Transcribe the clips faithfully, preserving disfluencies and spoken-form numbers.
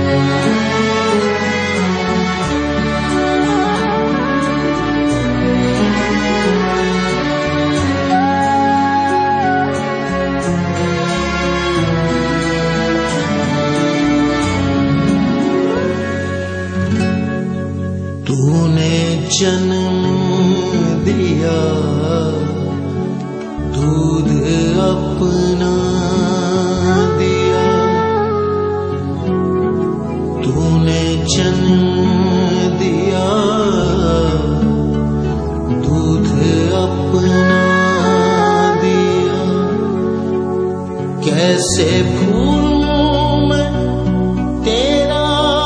तूने जन्म दिया, दूध अपना दिया। तूने जन्म दिया, दूध अपना दिया। कैसे भूलूं मैं तेरा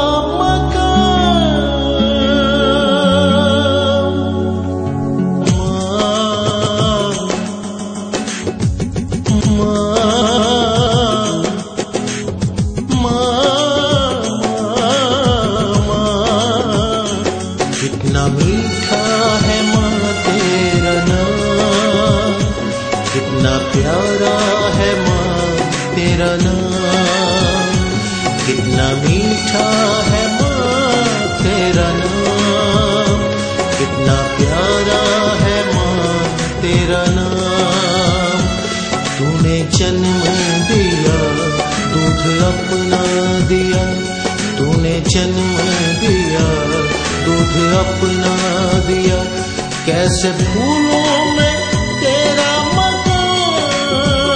कितना मीठा है माँ तेरा नाम, कितना प्यारा है माँ तेरा नाम। कितना मीठा है माँ तेरा नाम, कितना प्यारा है माँ तेरा नाम। तूने जन्म दिया, दूध अपना दिया। तूने जन्म दिया, दूध अपना दिया। कैसे भूलूं मैं तेरा मकाम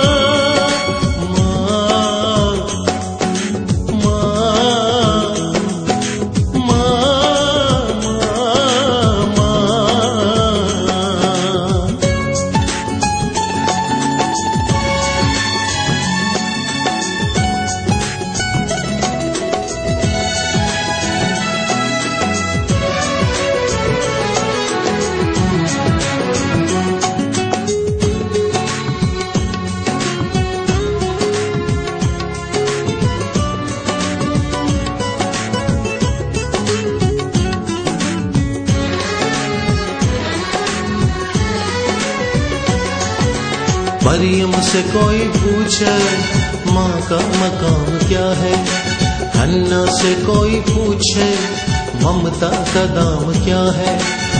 माँ, माँ, माँ, माँ, माँ। मरियम से कोई पूछे माँ का मकाम क्या है। हन्ना से कोई पूछे ममता का दाम क्या है।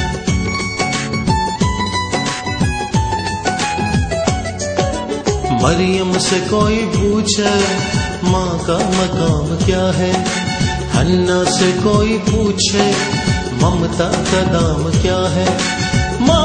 मरियम से कोई पूछे माँ का मकाम क्या है। हन्ना से कोई पूछे ममता का दाम क्या है। माँ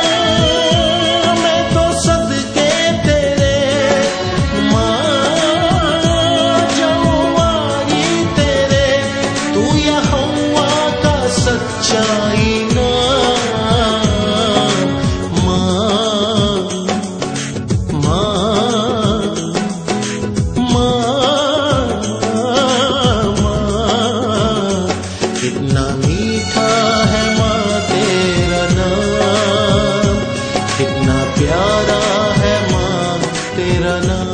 कितना मीठा है माँ तेरा नाम, कितना प्यारा है माँ तेरा नाम।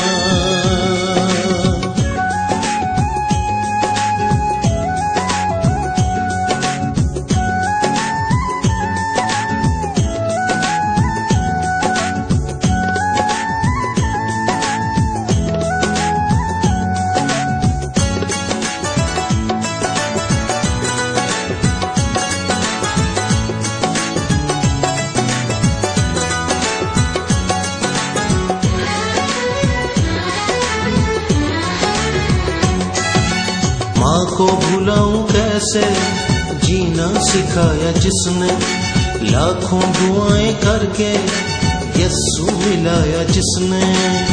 माँ को भुलाऊं कैसे, जीना सिखाया जिसने। लाखों दुआएं करके यस्सु मिलाया जिसने।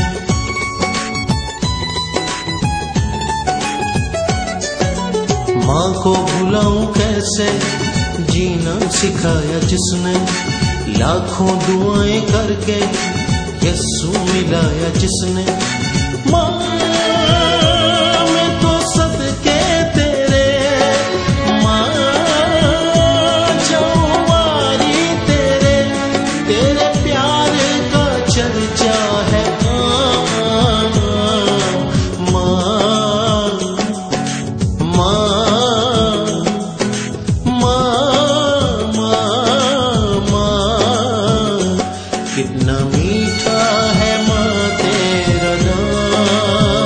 माँ को भुलाऊं कैसे, जीना सिखाया जिसने। लाखों दुआएं करके यस्सु मिलाया जिसने। माँ कितना मीठा है माँ तेरा नाम,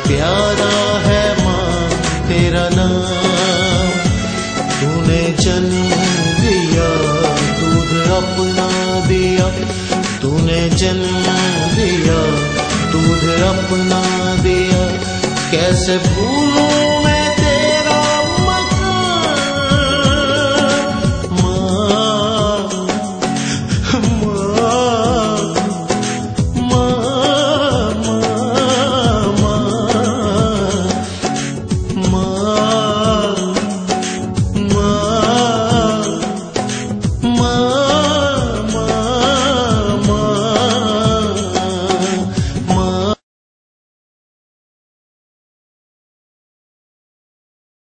प्यारा है माँ तेरा नाम। तूने जन्म दिया, दूध अपना दिया, तूने जन्म दिया, दूध अपना दिया। कैसे भूलूं